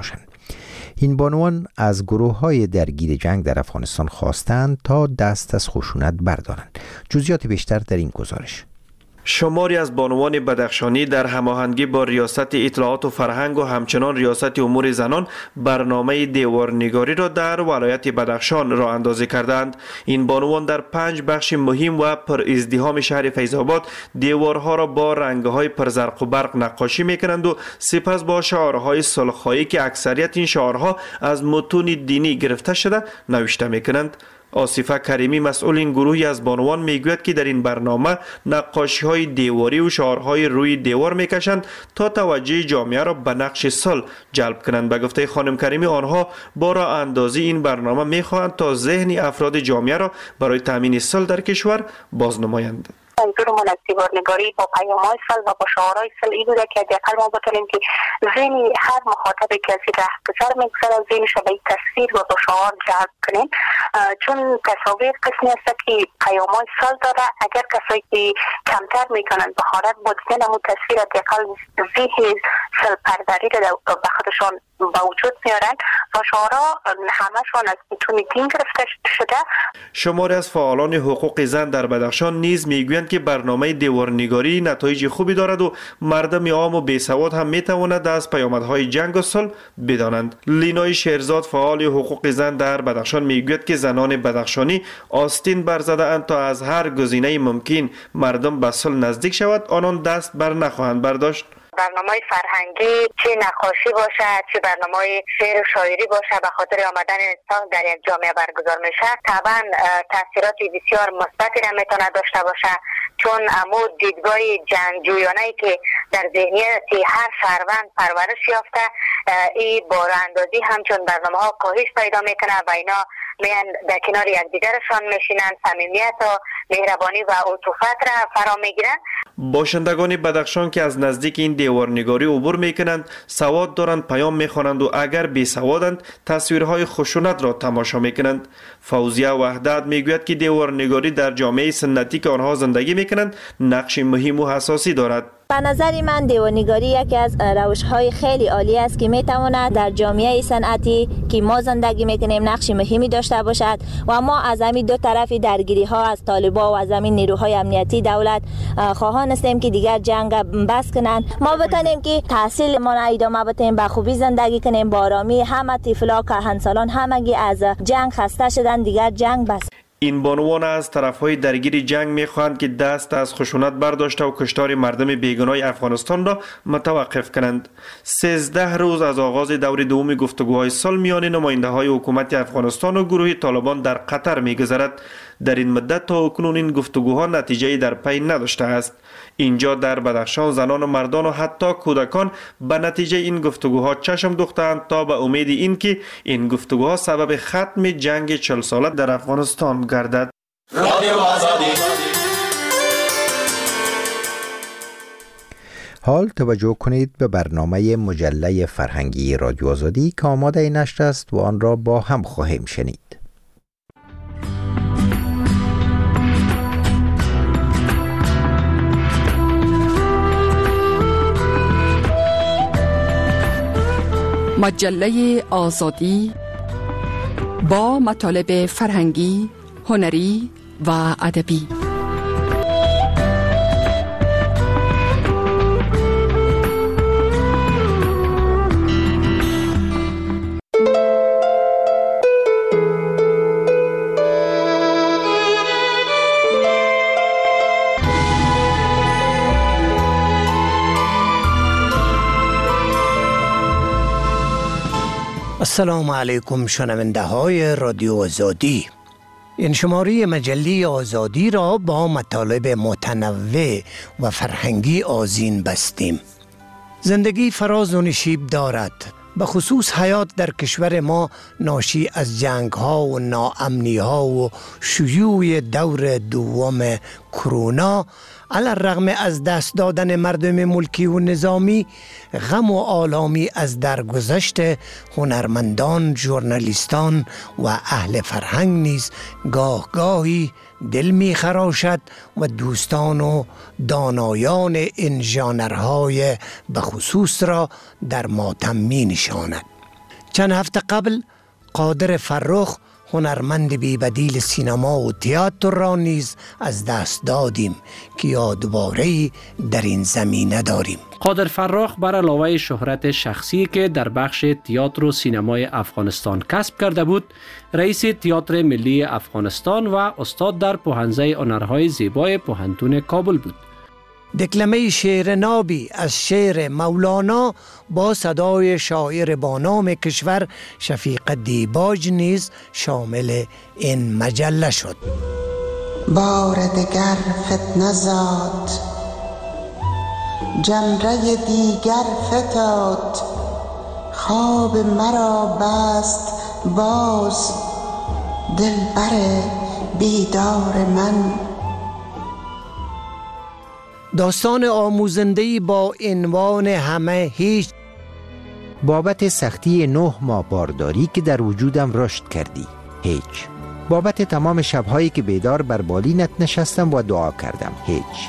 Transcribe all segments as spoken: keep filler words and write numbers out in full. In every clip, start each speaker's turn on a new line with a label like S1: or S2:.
S1: باشند. این بانوان از گروه‌های درگیر جنگ در افغانستان خواستند تا دست از خشونت بردارند. جزئیات بیشتر در این گزارش.
S2: شماری از بانوان بدخشانی در هماهنگی با ریاست اطلاعات و فرهنگ و همچنان ریاست امور زنان برنامه دیوارنگاری را در ولایت بدخشان راه اندازی کردند. این بانوان در پنج بخش مهم و پر ازدحام شهر فیض‌آباد دیوارها را با رنگ‌های پرزرق و برق نقاشی می‌کنند و سپس با شعارهای صلح‌خواهی که اکثریت این شعارها از متون دینی گرفته شده نوشته می‌کنند. آصفه کریمی مسئول این گروهی از بانوان میگوید که در این برنامه نقاشی های دیواری و شعارهای روی دیوار میکشند تا توجه جامعه را به نقش صلح جلب کنند. به گفته خانم کریمی آنها با راه اندازی این برنامه میخواهند تا ذهن افراد جامعه را برای تامین صلح در کشور بازنمایند.
S3: منظورمون از دیوارنگاری با پیام‌های صلح و با شعارهای صلحی بوده که حداقل ما بتونیم که ذهن هر مخاطبی که از این رهگذر میگذره ذهنش را به این تصویر و با شعار جلب کنیم، چون تصاویر قسمی است که پیام‌های صلح داره. اگر کسایی که کمتر میکنن بهارت با دیدن همون تصویر حداقل ذهن صلح پروری را به خودشان با وجود میارن و شعارها همشون از متون دین گرفته شده.
S2: شماری از فعالان حقوق زن در بدخشان نیز میگویند که برنامه دیوارنگاری نتایج خوبی دارد و مردم عام و بیسواد هم میتواند از پیامدهای جنگ و صلح بدانند. لینای شیرزاد فعال حقوق زن در بدخشان میگوید که زنان بدخشانی آستین برزده اند تا از هر گزینه ممکن مردم به صلح نزدیک شود آنان دست بر نخواهند برداشت.
S3: برنامه فرهنگی چه نقاشی باشد چه برنامه شعر و شاعری باشد به خاطر آمدن انسان در یک جامعه برگزار میشه طبعا تاثیرات بسیار مثبتی را میتونه داشته باشه، چون امو دیدگاه جنگجویانه‌ای که در ذهنیت هر شهروند پرورش یافته این بار اندازی همچون برنامه ها کاهش پیدا میکنه و اینا میان در کنار یکدیگرشان میشینن، صمیمیت و مهربانی و عطوفت را فرا میگیرن.
S2: باشندگان بدخشان که از نزدیک این دیوارنگاری عبور میکنند سواد دارند، پیام میخوانند و اگر بی سوادند تصویرهای خشونت را تماشا میکنند. فوزیه وحدت میگوید که دیوارنگاری در جامعه سنتی که آنها زندگی میکنند نقش مهم و حساسی دارد.
S4: به نظر من دیوارنگاری یکی از روش‌های خیلی عالی است که میتواند در جامعه صنعتی که ما زندگی میکنیم نقش مهمی داشته باشد و ما از همین دو طرفی درگیری ها از طالبان و از همین نیروهای امنیتی دولت خواهان هستیم که دیگر جنگ بس کنند. ما بتونیم که تحصیل ما ادامه بدیم، به خوبی زندگی کنیم، با آرامی. همه طفلا کهنسالان همگی از جنگ خسته شدن، دیگر جنگ بس.
S2: این بانوان از طرفهای درگیر جنگ میخواهند که دست از خشونت برداشته و کشتار مردم بیگناه افغانستان را متوقف کنند. سیزده روز از آغاز دور دوم گفتگوهای صلح میان نماینده‌های حکومت افغانستان و گروه طالبان در قطر میگذرد. در این مدت تا اکنون این گفتگوها نتیجه‌ای در پی نداشته است. اینجا در بدخشان زنان و مردان و حتی کودکان به نتیجه این گفتگوها چشم دوختند تا به امید این که این گفتگوها سبب ختم جنگ چهل ساله در افغانستان گردد.
S1: حال توجه کنید به برنامه مجله فرهنگی رادیو آزادی که آماده نشر است و آن را با هم خواهیم شنید.
S5: مجله آزادی با مطالب فرهنگی، هنری و ادبی.
S6: السلام علیکم شنونده های رادیو آزادی. این شماره مجله آزادی را با مطالب متنوع و فرهنگی آذین بستیم. زندگی فراز و نشیب دارد، به خصوص حیات در کشور ما ناشی از جنگ ها و ناامنی ها و شیوع دور دوم کرونا. علی الرغم از دست دادن مردم ملکی و نظامی، غم و آلامی از درگذشت هنرمندان، ژورنالیستان و اهل فرهنگ نیز گاه گاهی دل می خراشد و دوستان و دانایان این ژانرهای بخصوص را در ماتم می نشاند. چند هفته قبل قادر فرخ هنرمند بی‌بدیل سینما و تئاتر را نیز از دست دادیم که یادواره‌ای در این زمینه داریم.
S7: قادر فرخ بر علاوه شهرت شخصی که در بخش تئاتر و سینمای افغانستان کسب کرده بود، رئیس تئاتر ملی افغانستان و استاد در پوهنځی هنرهای زیبای پوهنتون کابل بود.
S6: دکلمه شعر نابی از شعر مولانا با صدای شاعر با نام کشور شفیق دیباج نیز شامل این مجله شد.
S8: بار دگر فتنه زاد، جمره دیگر فتاد، خواب مرا بست باز دلبر بیدار من.
S6: داستان آموزنده‌ای با عنوان همه هیچ.
S1: بابت سختی نه ماه بارداری که در وجودم رشد کردی هیچ. بابت تمام شبهایی که بیدار بر بالینت نشستم و دعا کردم هیچ.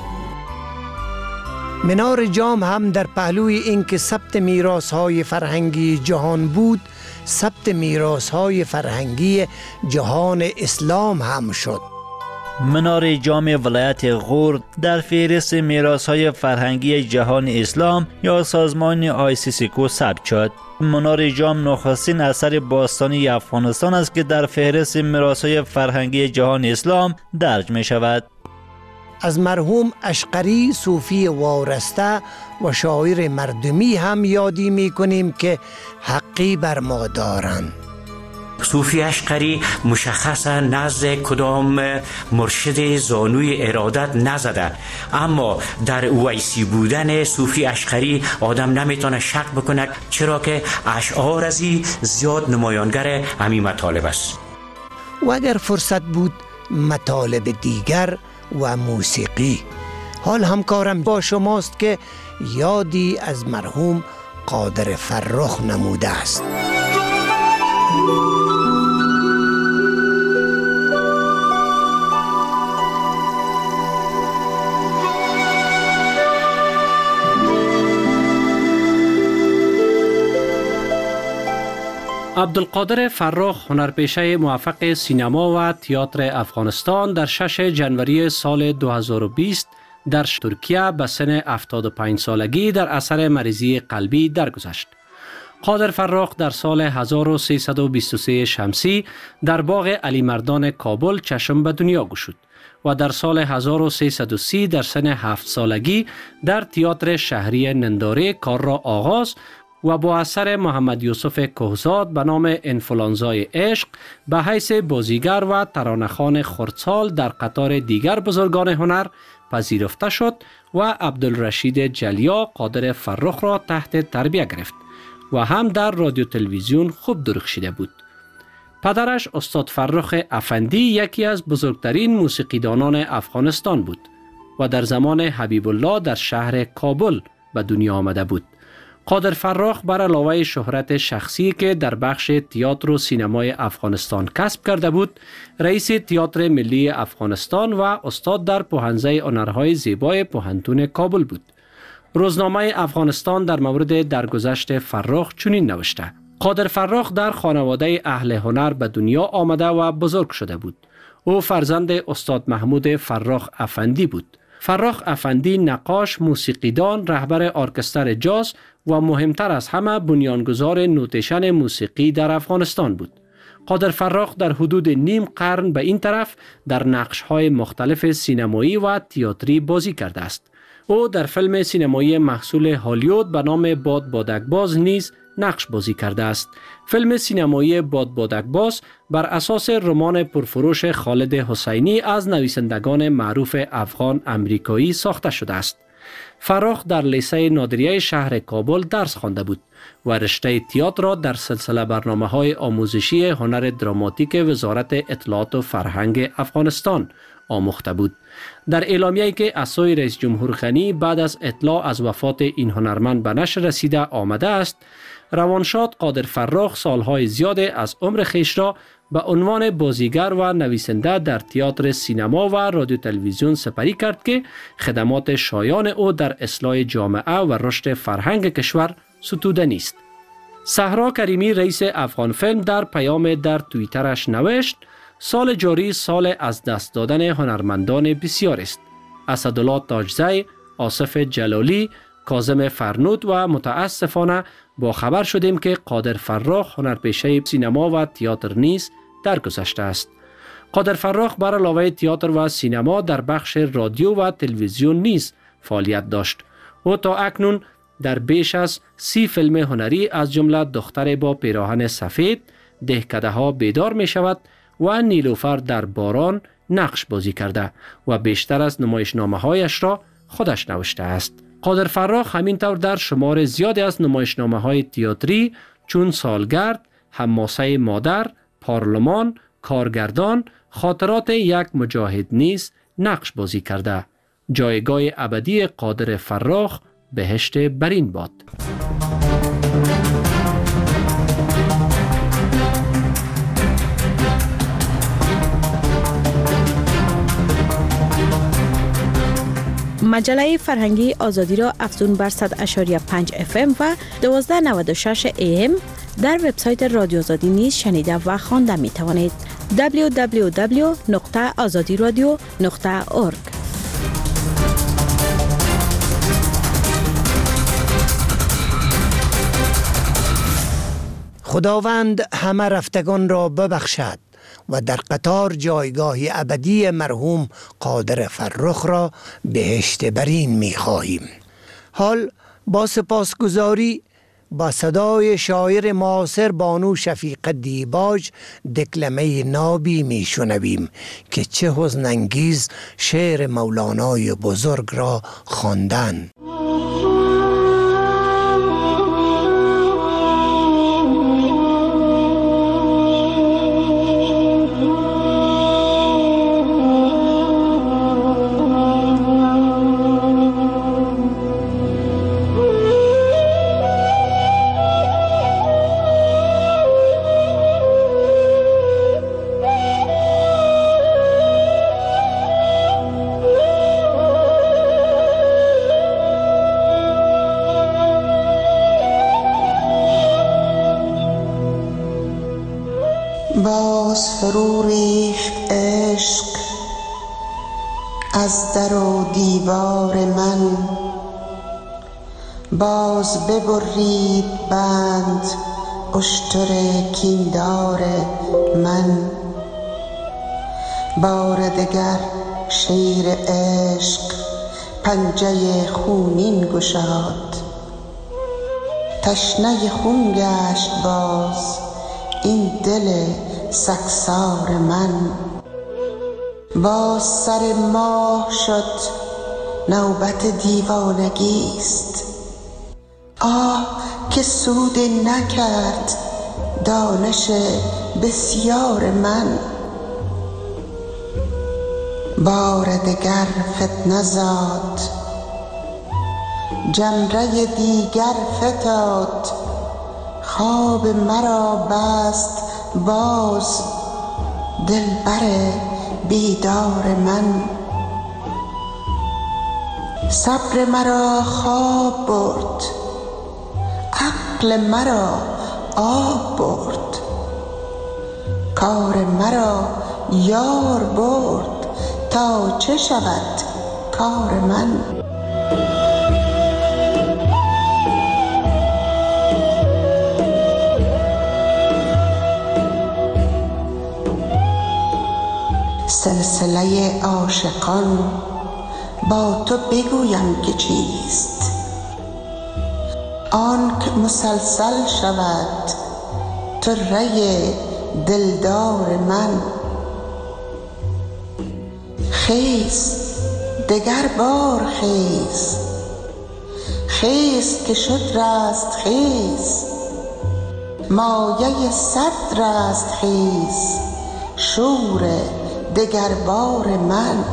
S6: منار جام هم در پهلوی اینکه ثبت میراث‌های فرهنگی جهان بود، ثبت میراث‌های فرهنگی جهان اسلام هم شد.
S9: منار جام ولایت غور در فهرست میراث‌های فرهنگی جهان اسلام یا سازمان آی سی سی کو ثبت شد. منار جام نخستین اثر باستانی افغانستان است که در فهرست میراث‌های فرهنگی جهان اسلام درج می شود.
S6: از مرحوم اشقری صوفی وارسته و شاعر مردمی هم یادی می کنیم که حقی بر ما دارند.
S10: صوفی اشقری مشخصا نزد کدام مرشد زانوی ارادت نزده، اما در اویسی بودن صوفی اشقری آدم نمیتونه شک بکنه، چرا که اشعار ازی زیاد نمایانگر همین مطالب است.
S6: و اگر فرصت بود مطالب دیگر و موسیقی. حال همکارم با شماست که یادی از مرحوم قادر فرخ نموده است.
S7: عبدالقادر فرخ هنرپیشه موفق سینما و تئاتر افغانستان در ششم ژانویه سال دو هزار و بیست در ترکیه به سن هفتاد و پنج سالگی در اثر مریضی قلبی درگذشت. قادر فرخ در سال هزار و سیصد و بیست و سه شمسی در باغ علی مردان کابل چشم به دنیا گشود و در سال هزار و سیصد و سی در سن هفت سالگی در تئاتر شهری ننداره کار را آغاز و با اثر محمد یوسف کهزاد به نام انفلانزای عشق به حیث بازیگر و ترانه‌خوان خردسال در قطار دیگر بزرگان هنر پذیرفته شد و عبدالرشید جلیا قادر فرخ را تحت تربیت گرفت و هم در رادیو تلویزیون خوب درخشیده بود. پدرش استاد فرخ افندی یکی از بزرگترین موسیقیدانان افغانستان بود و در زمان حبیب الله در شهر کابل به دنیا آمده بود. قادر فرخ بر علاوه شهرت شخصی که در بخش تئاتر و سینمای افغانستان کسب کرده بود، رئیس تئاتر ملی افغانستان و استاد در پوهنځی هنرهای زیبای پوهنتون کابل بود. روزنامه افغانستان در مورد درگذشت فرخ چنین نوشته: قادر فرخ در خانواده اهل هنر به دنیا آمده و بزرگ شده بود. او فرزند استاد محمود فرخ افندی بود. فرخ افندی نقاش، موسیقیدان، رهبر ارکستر جاز و مهمتر از همه بنیانگذار نوتیشن موسیقی در افغانستان بود. قادر فرخ در حدود نیم قرن به این طرف در نقش‌های مختلف سینمایی و تئاتری بازی کرده است. او در فیلم سینمایی محصول هالیوود به نام باد بادکباز نیز نقش بازی کرده است. فیلم سینمایی باد بادکباز بر اساس رمان پرفروش خالد حسینی از نویسندگان معروف افغان امریکایی ساخته شده است. فرخ در لیسه نادریه شهر کابل درس خوانده بود و رشته تئاتر را در سلسله برنامه‌های آموزشی هنر دراماتیک وزارت اطلاعات و فرهنگ افغانستان آموخته بود. در اعلامیه‌ای که از سوی رئیس جمهور غنی بعد از اطلاع از وفات این هنرمند به نشر رسیده آمده است، روانشاد قادر فرخ سالهای زیاد از عمر خیش را به عنوان بازیگر و نویسنده در تئاتر، سینما و رادیو تلویزیون سپری کرد که خدمات شایان او در اصلاح جامعه و رشد فرهنگ کشور ستوده نیست. صحرا کریمی رئیس افغان فیلم در پیام در توییترش نوشت سال جاری سال از دست دادن هنرمندان بسیار است. اسدالله تاجزی، آصف جلالی، کاظم فرنود و متاسفانه با خبر شدیم که قادر فراخ هنرپیشه سینما و تئاتر نیز درگذشته است. قادر فراخ بر علاوه تئاتر و سینما در بخش رادیو و تلویزیون نیز فعالیت داشت. او تا اکنون در بیش از سی فیلم هنری از جمله دختر با پیراهن سفید، دهکده ها بیدار می شود و نیلوفر در باران نقش بازی کرده و بیشتر از نمایشنامه هایش را خودش نوشته است. قادر فراخ همینطور در شمار زیادی از نمایشنامه های تئاتری چون سالگرد، حماسه مادر، پارلمان، کارگردان، خاطرات یک مجاهد نیز نقش بازی کرده. جایگاه ابدی قادر فراخ بهشت برین باد.
S11: مجله فرهنگی آزادی را افزون بر صد و پنج ممیز اف ام و دوازده نود و شش ای ام در وبسایت رادیو آزادی نیز شنیده و خوانده می توانید. دبلیو دبلیو دبلیو دات آزادی رادیو دات اورگ.
S6: خداوند همه رفتگان را ببخشد و در قطار جایگاه ابدی مرحوم قادر فرخ را بهشت برین می خواهیم. حال با سپاسگزاری با صدای شاعر معاصر بانو شفیق دیباج دکلمه نابی می شنویم که چه حزن انگیز شعر مولانای بزرگ را خواندند.
S8: باز فرو ریخت عشق از در و دیوار من، باز ببرید بند اشتر کیندار من. بار دگر شیر عشق پنجه خونین گشاد، تشنه خون گشت باز این دل سگسار من. باز سر ماه شد نوبت دیوانگیست، آه که سود نکرد دانش بسیار من. بار دگر فتنه زاد جمره دیگر فتاد، خواب مرا بست باز دلبر بیدار من. صبر مرا خواب برد، عقل مرا آب برد، کار مرا یار برد، تا چه شود کار من. سلسله عاشقان با تو بگویم که چیست، آنک مسلسل شود طره دلدار من. خیز دگر بار خیز، خیز که شد رست خیز، مایه صد رست خیز، شور دگر بار من.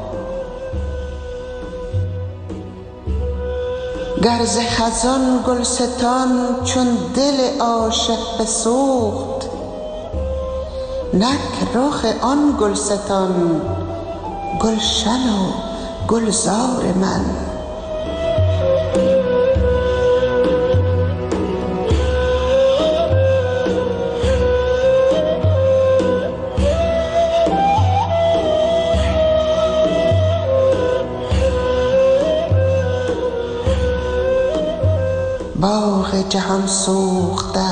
S8: گر ز خزان گلستان چون دل عاشق بسوخت، نک رخ آن گلستان گلشن و گلزار من. جهان سوخته،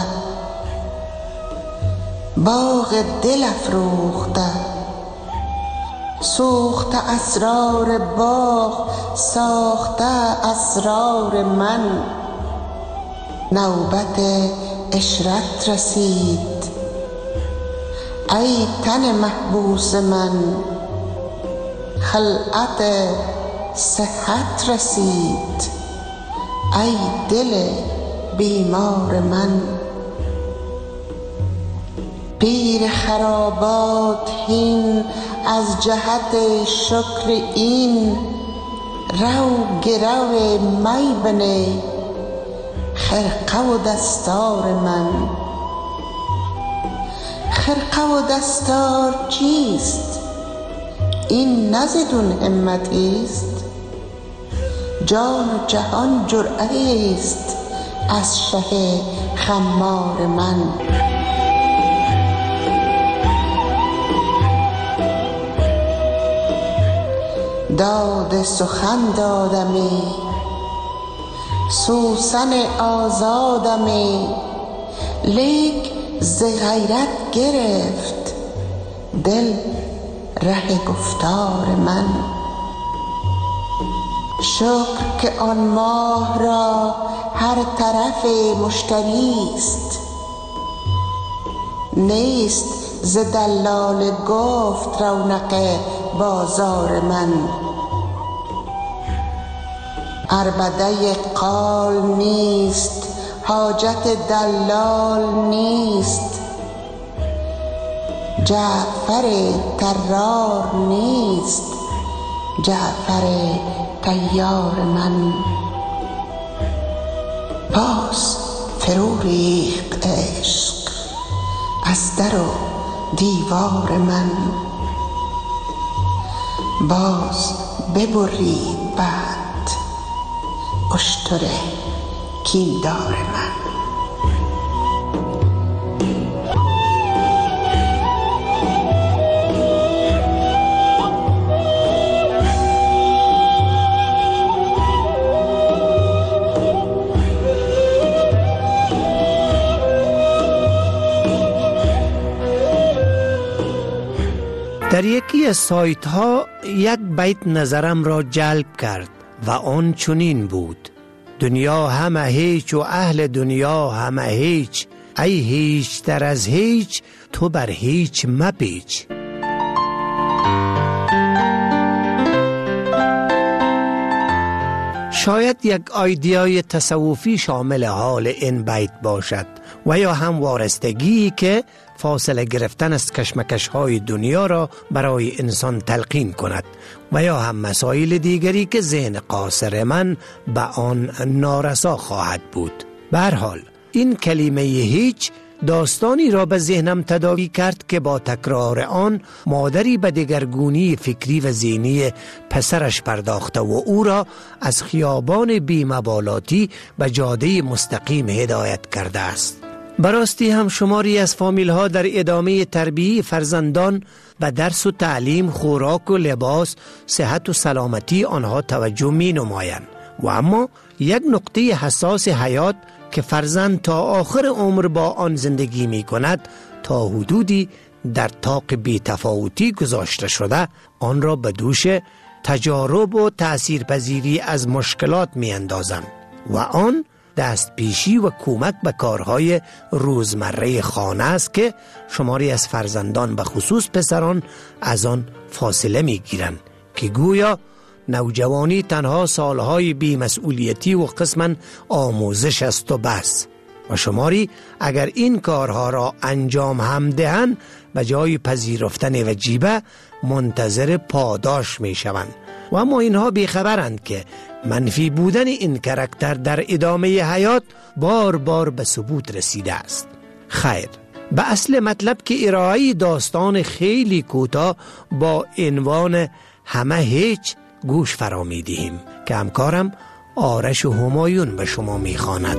S8: باغ دل افروخته، سوخته اسرار باغ، ساخته اسرار من. نوبت عشرت رسید ای تن محبوس من، خلعت صحت رسید ای دل بیمار من. پیر خرابات هین از جهت شکر این، رو گرو می بنه خرقه و دستار من. خرقه و دستار چیست؟ این نزدون همتیست، جان و جهان جرعه است از شه خمار من. داد سخن دادمی، سوسن آزادمی، لیک ز غیرت گرفت دل ره گفتار من. شکر که آن ماه را هر طرف مشتریست، نیست ز دلال گفت رونق بازار من. عربده قال نیست، حاجت دلال نیست، جعفر طرار نیست، جعفر طیار من. باز فرو ریخت عشق از در و دیوار من، باز ببرید بعد اشتر کیندار من.
S6: در یکی از سایت ها یک بیت نظرم را جلب کرد و آن چنین بود: دنیا همه هیچ و اهل دنیا همه هیچ، ای هیچ تر از هیچ تو بر هیچ مپیچ. شاید یک ایدئای تصوفی شامل حال این بیت باشد و یا هم وارستگی که فاصله گرفتن از کشمکش های دنیا را برای انسان تلقین کند و یا هم مسائل دیگری که ذهن قاصر من به آن نارسا خواهد بود. به هر حال این کلمه هیچ داستانی را به ذهنم تداعی کرد که با تکرار آن مادری به دگرگونی فکری و ذهنی پسرش پرداخته و او را از خیابان بی‌مبالاتی به جاده مستقیم هدایت کرده است. براستی هم شماری از فامیل ها در ادامه تربیت فرزندان به درس و تعلیم، خوراک و لباس، صحت و سلامتی آنها توجه می نمایند و اما یک نقطه حساس حیات که فرزند تا آخر عمر با آن زندگی می کند تا حدودی در طاق بی‌تفاوتی گذاشته شده، آن را به دوش تجارب و تأثیرپذیری از مشکلات می اندازند و آن دست پیشی و کمک به کارهای روزمره خانه است که شماری از فرزندان به خصوص پسران از آن فاصله می گیرند که گویا نوجوانی تنها سالهای بی‌مسئولیتی و قسماً آموزش است و بس، و شماری اگر این کارها را انجام هم دهند به جای پذیرفتن وجیبه منتظر پاداش می شوند و اما اینها بیخبرند که منفی بودن این کاراکتر در ادامه حیات بار بار به ثبوت رسیده است. خیر، به اصل مطلب که ارائه داستان خیلی کوتاه با عنوان همه هیچ گوش فرا می دهیم که همکارم آرش و همایون به شما می خواند.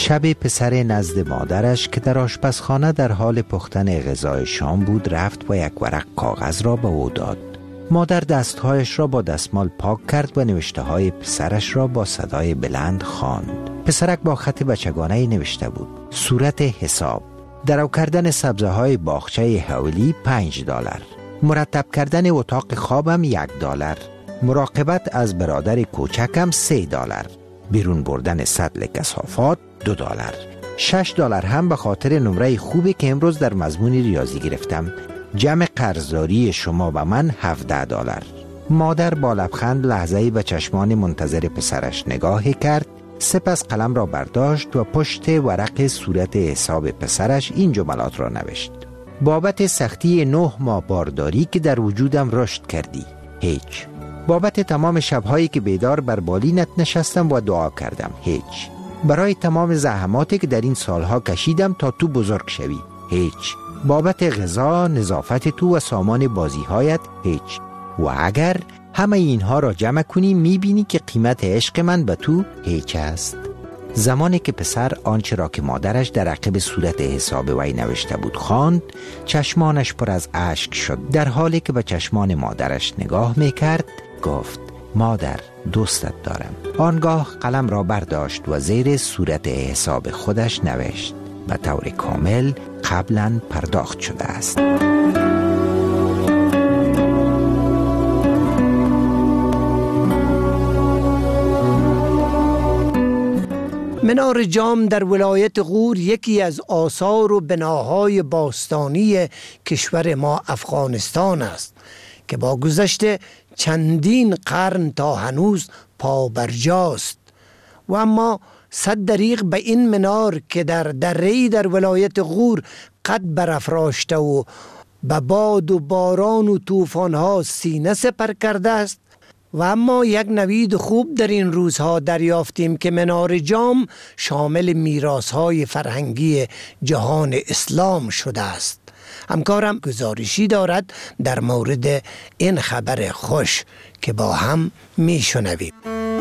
S1: شب پسر نزد مادرش که در آشپزخانه در حال پختن غذای شام بود رفت و یک ورق کاغذ را به او داد. مادر دستهایش را با دستمال پاک کرد و نوشته های پسرش را با صدای بلند خواند. پسرک با خط بچگانه نوشته بود: صورت حساب، درو کردن سبزه های باغچه حولی پنج دلار، مرتب کردن اتاق خوابم یک دلار، مراقبت از برادر کوچکم سه دلار، بیرون بردن سطل کثافات دو دلار. شش دلار هم به خاطر نمره خوبی که امروز در مضمون ریاضی گرفتم. جمع قرضداری شما و من هفده دلار. مادر با لبخند لحظه‌ای به چشمان منتظر پسرش نگاهی کرد، سپس قلم را برداشت و پشت ورق صورت حساب پسرش این جملات را نوشت: بابت سختی نه ماه بارداری که در وجودم رشد کردی، هیچ. بابت تمام شبهایی که بیدار بر بالینت نشستم و دعا کردم، هیچ. برای تمام زحماتی که در این سالها کشیدم تا تو بزرگ شوی، هیچ. بابت غذا، نظافت تو و سامان بازیهایت، هیچ. و اگر همه اینها را جمع کنی میبینی که قیمت عشق من به تو هیچ است. زمانی که پسر آنچه را که مادرش در عقب صورت حساب وی نوشته بود خواند، چشمانش پر از اشک شد. در حالی که به چشمان مادرش نگاه میکرد گفت: مادر، دوستت دارم. آنگاه قلم را برداشت و زیر صورت حساب خودش نوشت: به طور کامل قبلا پرداخت شده است.
S6: منار جام در ولایت غور یکی از آثار و بناهای باستانی کشور ما افغانستان است که با گذشت چندین قرن تا هنوز پابرجاست. و اما صد دریغ به این منار که در دره‌ای در ولایت غور قد برافراشته و به باد و باران و طوفان‌ها سینه سپر کرده است. و اما یک نوید خوب در این روزها دریافتیم که منار جام شامل میراث‌های فرهنگی جهان اسلام شده است. همکارم گزارشی دارد در مورد این خبر خوش که با هم میشنویم.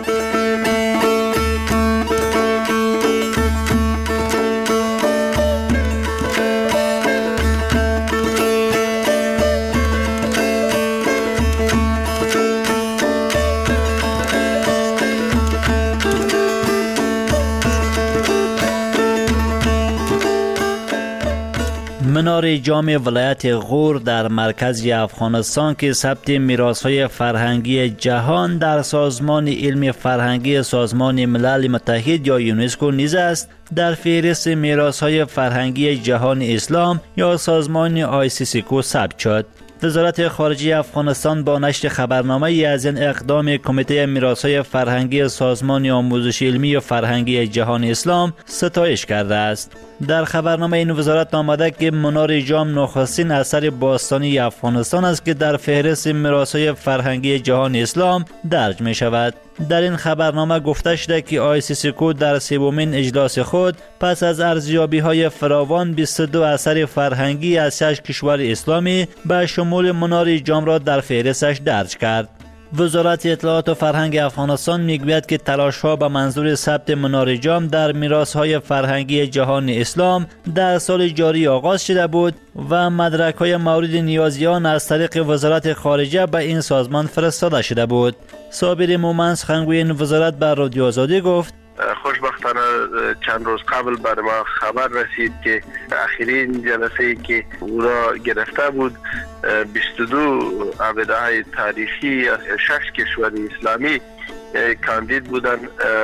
S9: منار جام ولایت غور در مرکز افغانستان که ثبت میراث‌های فرهنگی جهان در سازمان علم فرهنگی سازمان ملل متحد یا یونسکو نیز است، در فهرست میراث‌های فرهنگی جهان اسلام یا سازمان آی سی سی کو ثبت شد. وزارت خارجه افغانستان با نشر خبرنامه از این اقدام کمیته میراث‌های فرهنگی سازمان آموزش علمی و فرهنگی جهان اسلام ستایش کرده است. در خبرنامه این وزارت آمده که منار جام نخستین اثر باستانی افغانستان است که در فهرست میراث‌های فرهنگی جهان اسلام درج می شود. در این خبرنامه گفته شده که آی سی سی کو در سومین اجلاس خود پس از ارزیابی‌های فراوان بیست و دو اثر فرهنگی از شش کشور اسلامی به شمول منار جام را در فهرستش درج کرد. وزارت اطلاعات و فرهنگ افغانستان میگوید که تلاش‌ها به منظور ثبت منار جام در میراث‌های فرهنگی جهان اسلام در سال جاری آغاز شده بود و مدرک‌های مورد نیازیان از طریق وزارت خارجه به این سازمان فرستاده شده بود. صابر مومن سخنگوی این وزارت به رادیو آزادی گفت:
S12: خوشبختانه چند روز قبل بر ما خبر رسید که اخرین جلسه‌ای که او را گرفته بود بیست و دو ابداهای تاریخی از شش کشور اسلامی کاندید بودند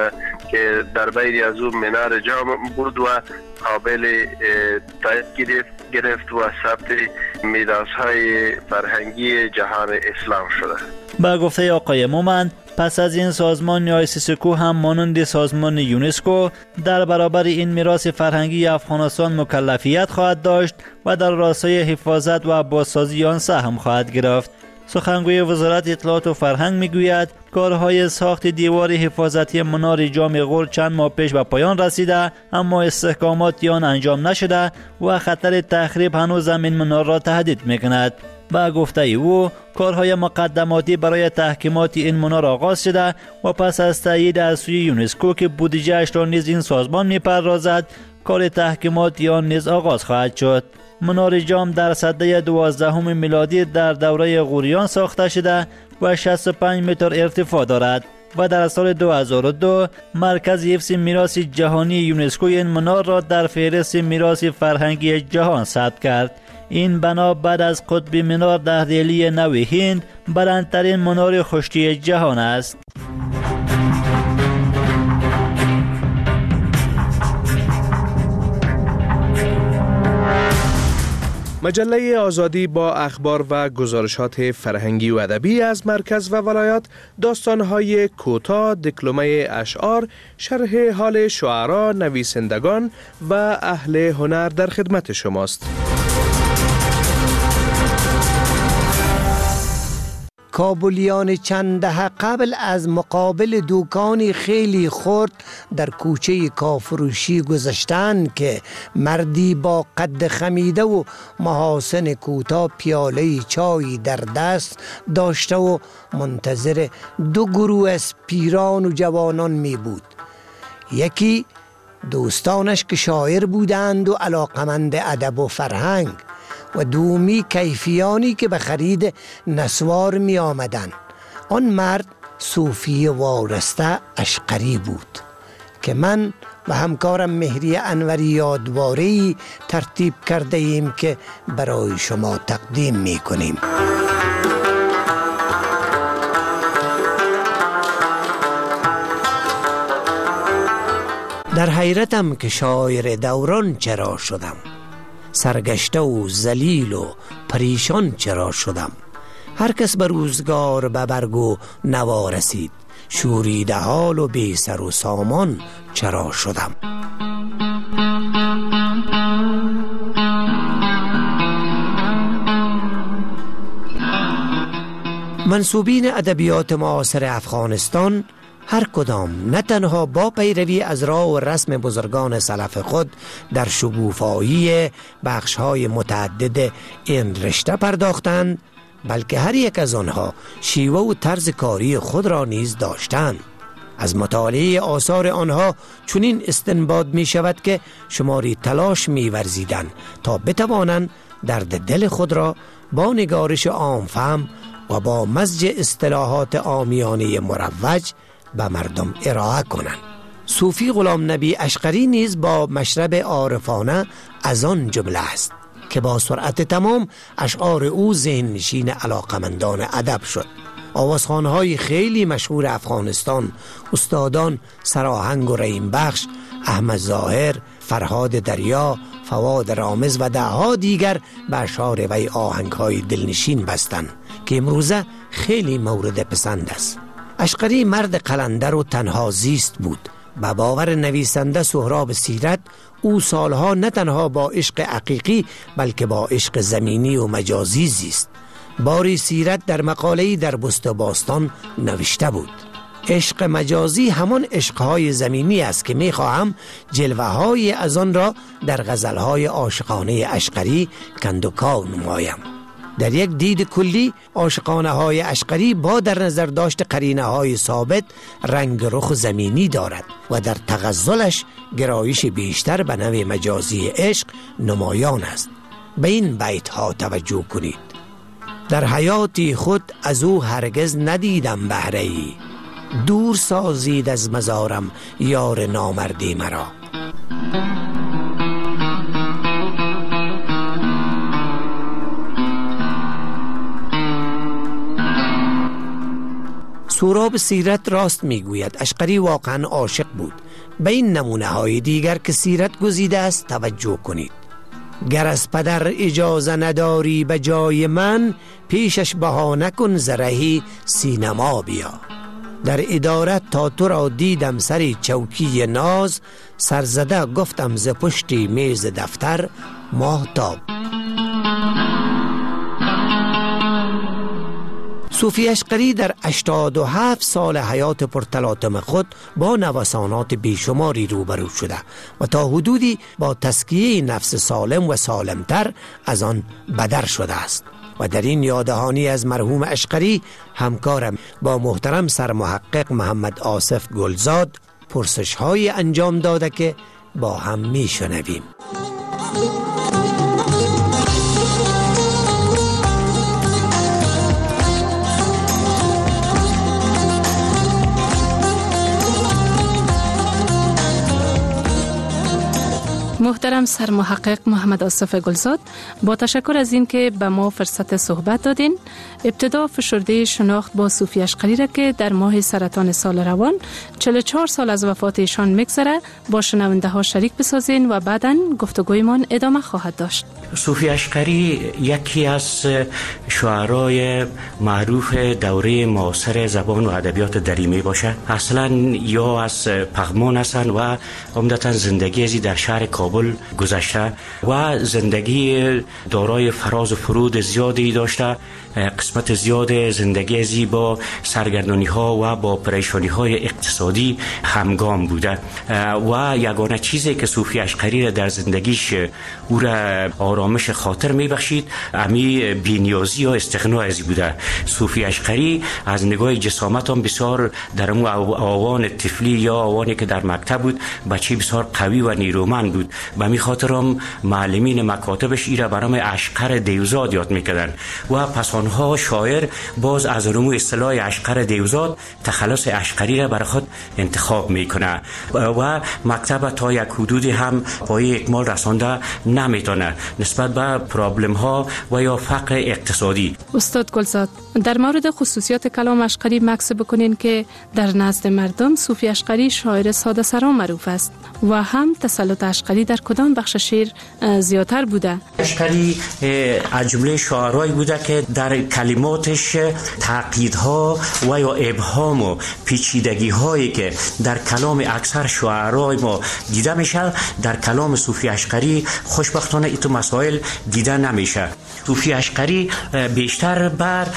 S12: که در بین از اون منار جام بود و قابل تایید گرفت و ثبت میراث‌های فرهنگی جهان اسلام شده.
S9: با گفته آقای مومن، پس از این سازمان آی سی سی کو هم مانند سازمان یونسکو در برابر این میراث فرهنگی افغانستان مکلفیت خواهد داشت و در راستای حفاظت و بازسازی آن سهم خواهد گرفت. سخنگوی وزارت اطلاعات و فرهنگ میگوید کارهای ساخت دیوار حفاظتی منار جام غور چند ماه پیش به پایان رسیده، اما استحکامات آن انجام نشده و خطر تخریب هنوز این منار را تهدید میکند. با گفته او کارهای مقدماتی برای تحکیمات این منار آغاز شده و پس از تایید از سوی یونسکو که بودجه‌اش را نیز این سازمان می‌پردازد کار تحکیمات آن نیز آغاز خواهد شد. منار جام در سده دوازدهم میلادی در دوره غوریان ساخته شده و شصت و پنج متر ارتفاع دارد و در سال دو هزار و دو مرکز حفظ میراث جهانی یونسکو این منار را در فهرست میراث فرهنگی جهان ثبت کرد. این بنا بعد از قطب منار در دهلی نو هند بلندترین منار خشتی جهان است.
S13: مجله آزادی با اخبار و گزارشات فرهنگی و ادبی از مرکز و ولایات، داستان‌های کوتاه، دکلمه اشعار، شرح حال شعرا، نویسندگان و اهل هنر در خدمت شماست.
S6: کابلیان چند دهه قبل از مقابل دوکانی خیلی خرد در کوچه کافروشی گذشتند که مردی با قد خمیده و محاسن کوتاه پیاله چای در دست داشته و منتظر دو گروه از پیران و جوانان می بود. یکی دوستانش که شاعر بودند و علاقمند ادب و فرهنگ، و دومی کیفیانی که به خرید نسوار می آمدن. آن مرد صوفی وارسته اشقری بود که من و همکارم مهری انوری یادواری ترتیب کرده ایم که برای شما تقدیم می کنیم. در حیرتم که شاعر دوران چرا شدم، سرگشته و ذلیل و پریشان چرا شدم. هر کس به روزگار به برگ و نوا رسید، شوریده حال و بی سر و سامان چرا شدم. منسوبین ادبیات معاصر افغانستان هر کدام نه تنها با پیروی از راه و رسم بزرگان سلف خود در شگوفایی بخش‌های متعدد این رشته پرداختند، بلکه هر یک از آنها شیوه و طرز کاری خود را نیز داشتند. از مطالعه آثار آنها چنین استنباط می شود که شماری تلاش می ورزیدند تا بتوانند درد دل خود را با نگارش عام فهم و با مزج اصطلاحات عامیانه مروج به مردم ارائه کنند. صوفی غلام نبی اشقری نیز با مشرب عارفانه از آن جمله است که با سرعت تمام اشعار او ذهن نشین علاقمندان ادب شد. آوازخوان‌های خیلی مشهور افغانستان، استادان سراهنگ و رحیم بخش، احمد ظاهر، فرهاد دریا، فواد رامز و دهها دیگر به اشعار وی آهنگ‌های دلنشین بستند که امروزه خیلی مورد پسند است. اشقری مرد قلندر و تنها زیست بود. به باور نویسنده سهراب سیرت، او سالها نه تنها با عشق حقیقی بلکه با عشق زمینی و مجازی زیست. باری سیرت در مقاله‌ای در بست و باستان نوشته بود: عشق مجازی همان عشقهای زمینی است که میخواهم جلوه‌های از آن را در غزلهای عاشقانه اشقری کندوکاو نمایم. در یک دید کلی عاشقانه های اشقری با در نظر داشت قرینه های ثابت رنگ رخ زمینی دارد و در تغزلش گرایش بیشتر به نوع مجازی عشق نمایان است. به این بیت ها توجه کنید: در حیاتی خود از او هرگز ندیدم بهره‌ای، دور سازید از مزارم یار نامردی مرا. سهراب سیرت راست میگوید، اشقری واقعا عاشق بود. به این نمونه های دیگر که سیرت گزیده است توجه کنید: گر از پدر اجازه نداری به جای من، پیشش بهانه کن زرهی سینما بیا. در ادارت تا تو را دیدم سری چوکی ناز، سرزده گفتم ز پشتی میز دفتر ماهتاب. صوفی اشقری در هشتاد و هفت سال حیات پرتلاطم خود با نوسانات بیشماری روبرو شده و تا حدودی با تزکیه نفس سالم و سالمتر از آن بدر شده است. و در این یاددهانی از مرحوم اشقری همکارم با محترم سرمحقق محمد آصف گلزاد پرسش های انجام داده که با هم می شنویم.
S14: محترم سرمحقق محمد آصف گلزاد، با تشکر از این که به ما فرصت صحبت دادین. ابتدا فشرده شناخت با صوفی اشقری را که در ماه سرطان سال روان چهل و چهار سال از وفات ایشان میگذره با شنونده ها شریک بسازین و بعداً گفتگویمان ادامه خواهد داشت.
S10: صوفی اشقری یکی از شاعرای معروف دوره معاصر زبان و ادبیات دری می باشه. اصلا یا از پغمان هستند و عمدتا زندگی ازی در شهر کابل گذشته و زندگی دارای فراز و فرود زیادی داشته. قسمت زیاد زندگی ازی با سرگردانی ها و با پریشانی های اقتصادی همگام بوده و یگانه چیزی که صوفی اشقری در زندگیش او را آرامش خاطر می بخشید امی بی‌نیازی و استغنا ازی بوده. صوفی اشقری از نگاه جسامت هم بسیار در اون آوان طفلی یا آوانی که در مکتب بود بچه بسیار قوی و نیرومند بود. به می خاطر هم معلمین مکاتبش ایره برام اشقر دیوزاد یاد میکردن و پس آنها شاعر باز از رمو اصطلاح اشقر دیوزاد تخلص اشقری را بر خود انتخاب میکنه و مکتب تا یک حدودی هم پای اکمال رسانده نمیتونه نسبت به پرابلم ها و یا فقر اقتصادی.
S14: استاد گلزاد، در مورد خصوصیات کلام اشقری مکس بکنین که در نزد مردم صوفی اشقری شاعر ساده سرا معروف است و هم تسلط اشقری در کدام بخش شعر زیادتر بوده؟
S10: اشقری از جمله شاعرایی بوده که در کلماتش تعقیدها و یا ابهام و پیچیدگی هایی که در کلام اکثر شاعرای ما دیده میشه در کلام صوفی اشقری خوشبختانه ایتو مسائل دیده نمیشه. صوفی اشقری بیشتر بر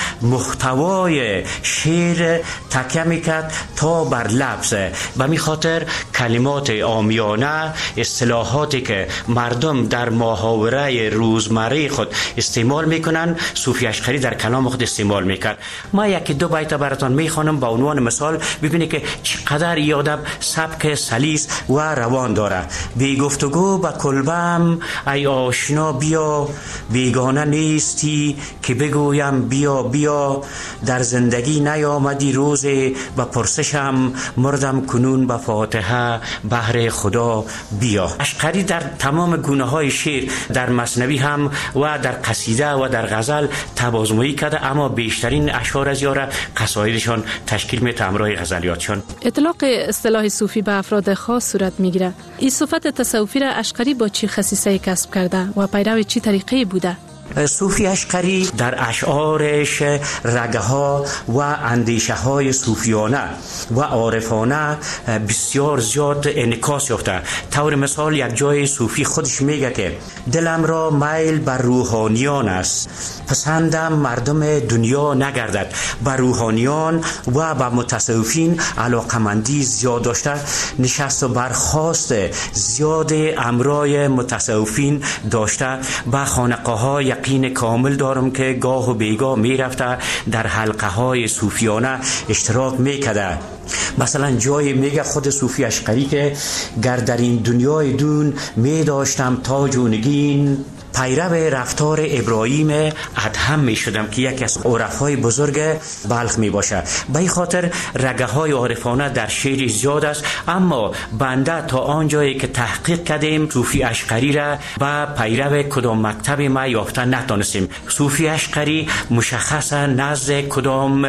S10: محتوای شعر تکیه میکرد تا بر لفظ. به می خاطر کلمات عامیانه، اصطلاحاتی که مردم در محاوره روزمره خود استعمال میکنن صوفی اشقری در کلام خود استعمال میکرد. ما یکی دو بیت براتون میخوانم با عنوان مثال ببینید که چقدر این آدم سبک سلیس و روان داره. بی گفتگو با کلبم ای آشنا بیا، بیگانه نیستی که بگویم بیا بیا، در زندگی نیامدی روزی و پرسشم مردم کنون به فاتحه بهر خدا بیا. اشقری در تمام گونه های شعر در مثنوی هم و در قصیده و در غزل تبازمایی کرده، اما بیشترین اشعار از یاره قصایدشان تشکیل میده همراه غزلیاتشان.
S14: اطلاق اصطلاح صوفی به افراد خاص صورت میگیره. این صفت تصوفی را اشقری با چی خصیصه کسب کرده و پیرو چی طریقه بوده؟
S10: صوفی اشقری در اشعارش رگه ها و اندیشه های صوفیانه و عارفانه بسیار زیاد انعکاس یافته. طور مثال یک جای صوفی خودش میگه که دلم را میل بر روحانیان است، پسندم مردم دنیا نگردد. بر روحانیان و بر متصوفین علاقمندی زیاد داشته، نشست و برخاست زیاد امرای متصوفین داشته. با خانقاه های یقین کامل دارم که گاه و بیگاه می رفته در حلقه های صوفیانه اشتراک می کده. مثلا جای میگه خود صوفی اشقری که گر در این دنیای دون می داشتم تاج و نگین، پیرو رفتار ابراهیم ادهم می شدم که یکی از عرفای بزرگ بلخ می باشه. به این خاطر رگه های عارفانه در شعر زیاد است، اما بنده تا آنجایی که تحقیق کردیم صوفی اشقری را به پیرو کدام مکتب ما یافته نتانستیم. صوفی اشقری مشخصا نزد کدام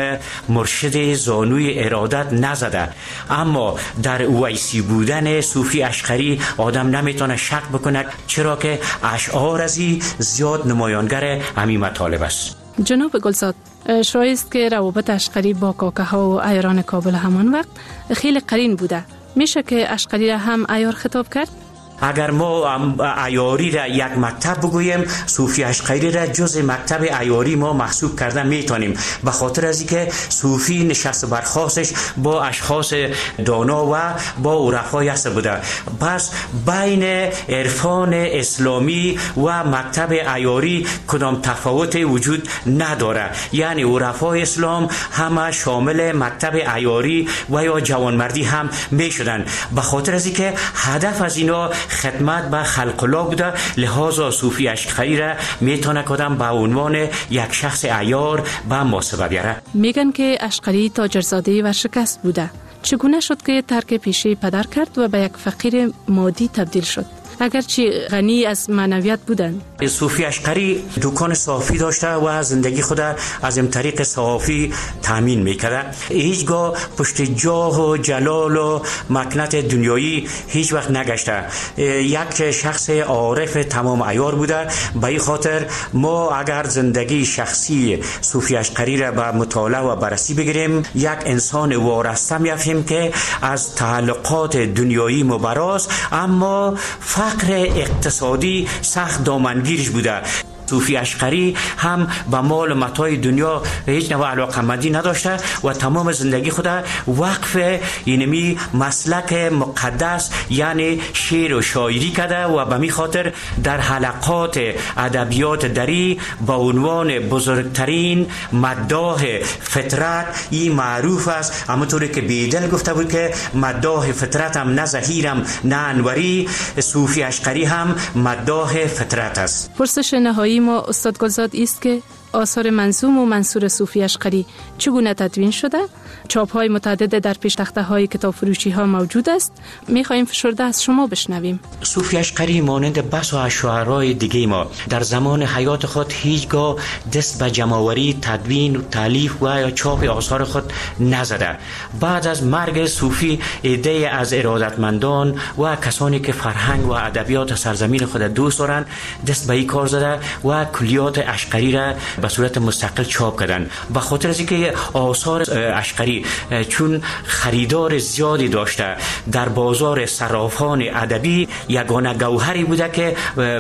S10: مرشد زانوی ارادت نزده، اما در اویسی بودن صوفی اشقری آدم نمیتونه شک بکنه، چرا که اشعار زیاد نمایانگر همین مطالب است.
S14: جناب گلزاد، شایست که روابط اشقری با کاکه ها و عیاران کابل همان وقت خیلی قرین بوده. میشه که اشقری را هم عیار خطاب کرد؟
S10: اگر ما عیاری را یک مکتب بگوییم، صوفی اشقری را جز مکتب عیاری ما محسوب کرده میتونیم، به خاطر از اینکه صوفی نشست برخاستش با اشخاص دانا و با عرفای است بوده. پس بین عرفان اسلامی و مکتب عیاری کدام تفاوت وجود نداره، یعنی عرفای اسلام همه شامل مکتب عیاری و یا جوانمردی هم میشدن. به خاطر از اینکه هدف از اینا خدمت به خلق الله بوده، لحاظا صوفی اشقری را میتونه کدام به عنوان یک شخص عیار به محاسبه بیاره.
S14: میگن که اشقری تاجرزاده و شکست بوده. چگونه شد که ترک پیشه پدر کرد و به یک فقیر مادی تبدیل شد؟ اگرچه غنی از معنویت بودند.
S10: صوفی اشقری دکان صافی داشته و زندگی خود از این طریق صافی تامین میکرده. هیچگاه پشت جاه و جلال و مکنت دنیایی هیچ وقت نگشته. یک شخص عارف تمام عیار بوده. به این خاطر ما اگر زندگی شخصی صوفی اشقری را به مطالعه و بررسی بگیریم، یک انسان وارسته می‌افهمیم که از تعلقات دنیایی مبراز، اما فقر اقتصادی سخت دامنگیرش بوده. صوفی اشقری هم به مال و متاع دنیا هیچ نوع علاقه‌مندی نداشته و تمام زندگی خود وقف اینمی مسلک مقدس یعنی شعر و شاعری کرده و به می خاطر در حلقات ادبیات دری با عنوان بزرگترین مداح فطرت این معروف است. همونطوری که بیدل گفته بود که مداح فطرتم نه زهیرم نه انوری، صوفی اشقری هم مداح فطرت است.
S14: پرسش نهایی ما استاد گلزاد است که آثار منظوم و منثور صوفی اشقری چگونه تدوین شده؟ چاپ های متعدد در پیش تخته های کتاب فروشی ها موجود است. میخواهیم فشرده از شما بشنویم.
S10: صوفی اشقری مانند بس و شعرای دیگه ما در زمان حیات خود هیچگاه دست به جمع‌آوری، تدوین و تالیف و چاپ آثار خود نزده. بعد از مرگ صوفی عده از ارادتمندان و کسانی که فرهنگ و ادبیات سرزمین خود دوست دارند دست به این کار زده و کلیات اشقری را به صورت مستقل چاپ کردن. به خاطر از اینکه آثار اشقری چون خریدار زیادی داشته، در بازار صرافان ادبی یگانه گوهری بوده که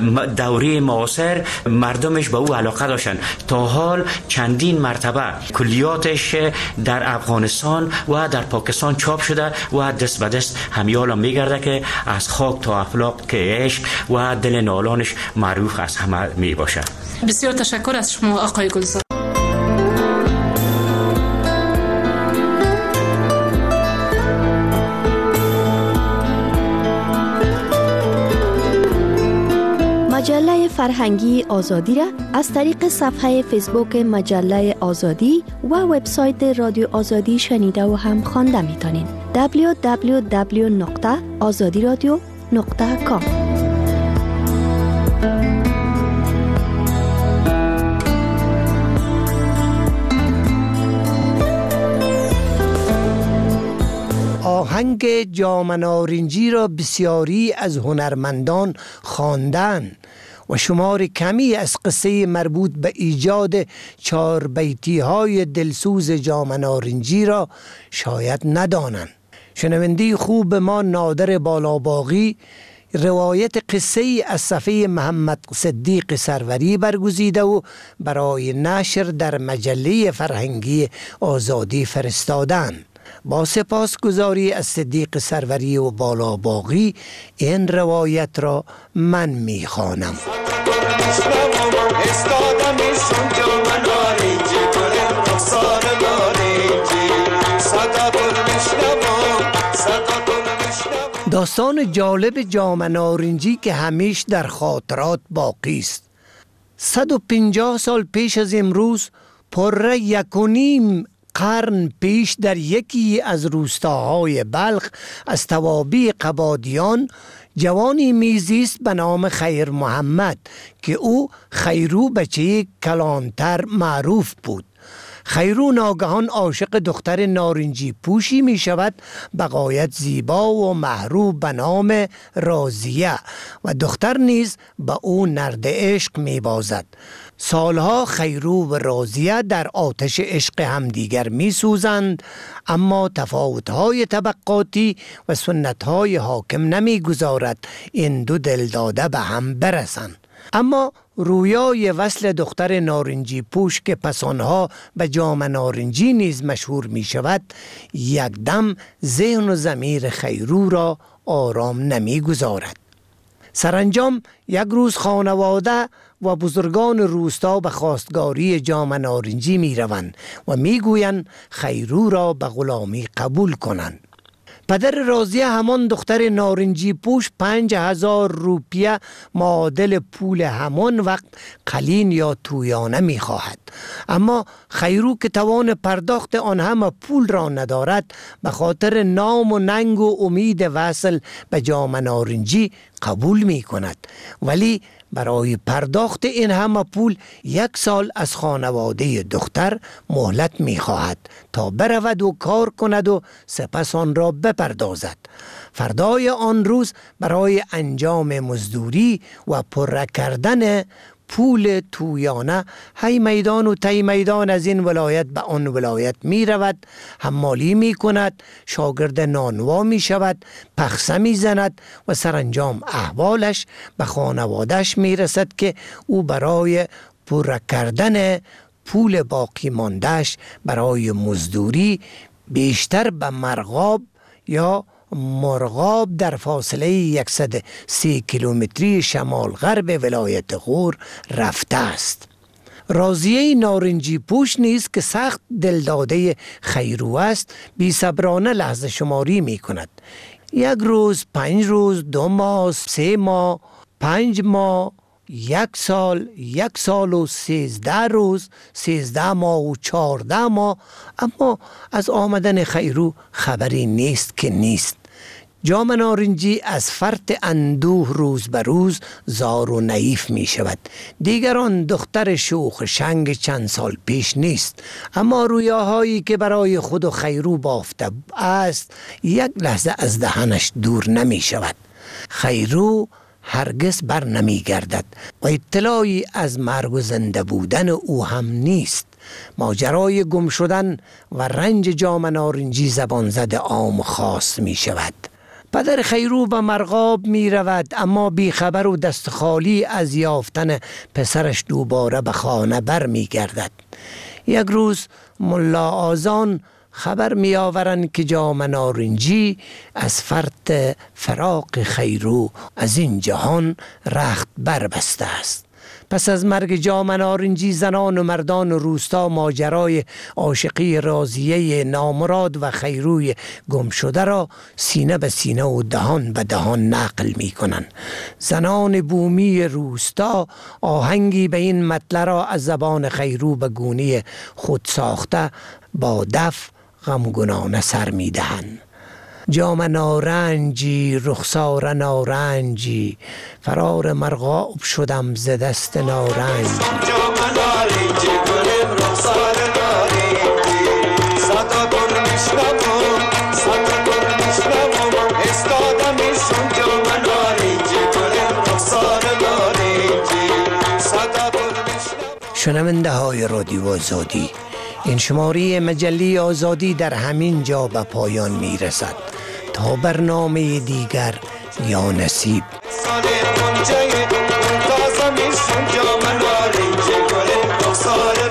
S10: دوره معاصر مردمش به او علاقه داشتن. تا حال چندین مرتبه کلیاتش در افغانستان و در پاکستان چاپ شده و دست به دست همیالا میگرده که از خاک تا افلاک که عشق و دل نالانش معروف از همه می باشه.
S14: بسیار تشکر از شما آقای گلزار.
S11: مجله فرهنگی آزادی را از طریق صفحه فیسبوک مجله آزادی و وبسایت رادیو آزادی شنیده و هم خوانده میتونین. دبلیو دبلیو دبلیو نقطه آزادی رادیو نقطه کام.
S6: آهنگ جام نارنجی را بسیاری از هنرمندان خواندند و شمار کمی از قصه مربوط به ایجاد چهار بیتی های دلسوز جام نارنجی را شاید ندانند. شنونده خوب ما نادر بالاباغی روایت قصه ای از صفحه محمد صدیق سروری برگزیده و برای نشر در مجله فرهنگی آزادی فرستادند. با سپاسگزاری از صدیق سروری و بالاباغی این روایت را من میخوانم. داستان جالب جام نارنجی که همیشه در خاطرات باقی است. صد و پنجاه سال پیش از امروز، پره یک و نیم قرن پیش، در یکی از روستاهای بلخ از توابع قبادیان جوانی میزیست به نام خیر محمد که او خیرو بچه کلانتر معروف بود. خیرو ناگهان عاشق دختر نارنجی پوشی می شود بغایت زیبا و محروب به نام رازیه و دختر نیز به او نرد عشق می بازد. سالها خیرو و راضیه در آتش عشق همدیگر می سوزند، اما تفاوت‌های طبقاتی و سنت‌های حاکم نمی گذارد این دو دلداده به هم برسند. اما رویای وصل دختر نارنجی پوش که پسانها به جام نارنجی نیز مشهور می شود، یک دم ذهن و ضمیر خیرو را آرام نمی گذارد. سرانجام یک روز خانواده و بزرگان روستا به خواستگاری جام نارنجی می روند و می گویند خیرو را به غلامی قبول کنند. پدر راضیه همان دختر نارنجی پوش پنج هزار روپیه معادل پول همان وقت قلین یا تویانه می خواهد، اما خیرو که توان پرداخت آن همه پول را ندارد، به خاطر نام و ننگ و امید وصل به جام نارنجی قبول می کند، ولی برای پرداخت این همه پول یک سال از خانواده دختر مهلت می خواهد تا برود و کار کند و سپس آن را بپردازد. فردای آن روز برای انجام مزدوری و پر کردن پول تویانه هی میدان و تی میدان از این ولایت به آن ولایت می رود، حمالی می کند، شاگرد نانوا می شود، پخسه می زند و سرانجام احوالش به خانوادش می رسد که او برای پر کردن پول باقی ماندهش برای مزدوری بیشتر به مرغاب یا مرغاب در فاصله صد و سی کیلومتری شمال غرب ولایت غور رفته است. راضیه نارنجی پوش نیز که سخت دلداده خیرو است، بی صبرانه لحظه شماری می کند. یک روز، پنج روز، دو ماه، سه ماه، پنج ماه، یک سال، یک سال و سیزده روز، سیزده ماه و چارده ماه، اما از آمدن خیرو خبری نیست که نیست. جام نارنجی از فرط اندوه روز به روز زار و نحیف می شود. دیگران دختر شوخ شنگ چند سال پیش نیست، اما رویاهایی که برای خود و خیرو بافته است یک لحظه از دهنش دور نمی شود. خیرو هرگز بر نمی گردد و اطلاعی از مرگ و زنده بودن او هم نیست. ماجرای گم شدن و رنج جام نارنجی زبان زده عام و خاص می شود. پدر خیرو به مرغاب می رود، اما بی خبر و دست خالی از یافتن پسرش دوباره به خانه بر می گردد. یک روز ملا آذان خبر می آورند که جام نارنجی از فرط فراق خیرو از این جهان رخت بربسته است. پس از مرگ جام نارنجی زنان و مردان روستا ماجرای عاشقی راضیه نامراد و خیروی گم شده را سینه به سینه و دهان به دهان نقل می کنند. زنان بومی روستا آهنگی به این مطلع را از زبان خیرو به گونه خود ساخته با دف غمگنانه سر می دهند. جام نارنجی، رخسار نارنجی، فرار مرغاب شدم ز دست نارنجی. جام نارنجی گلم رخسار نارنجی، صدا گل میشنوم، صدا گل میشنوم، استادمشون جام نارنجی گلم رخسار نارنجی، صدا گل میشنوم. شنونده های رادیو آزادی، این شماره مجله آزادی در همین جا به پایان می رسد. تا برنامه دیگر یا نصیب. سال منجه تازه می سنجا من وارنجه گل رخسار